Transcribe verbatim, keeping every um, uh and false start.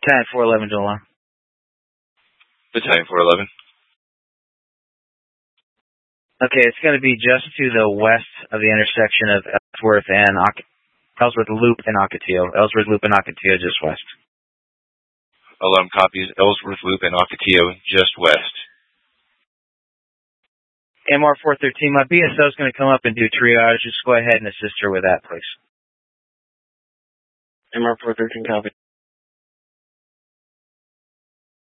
Battalion four eleven to alarm. Battalion four eleven. Okay, it's going to be just to the west of the intersection of Ellsworth and Oc- Ellsworth Loop and Ocotillo. Ellsworth Loop and Ocotillo just west. Alarm copies. Ellsworth Loop and Ocotillo just west. M R four thirteen, my B S O is going to come up and do triage. Just go ahead and assist her with that, please. M R four thirteen, copy.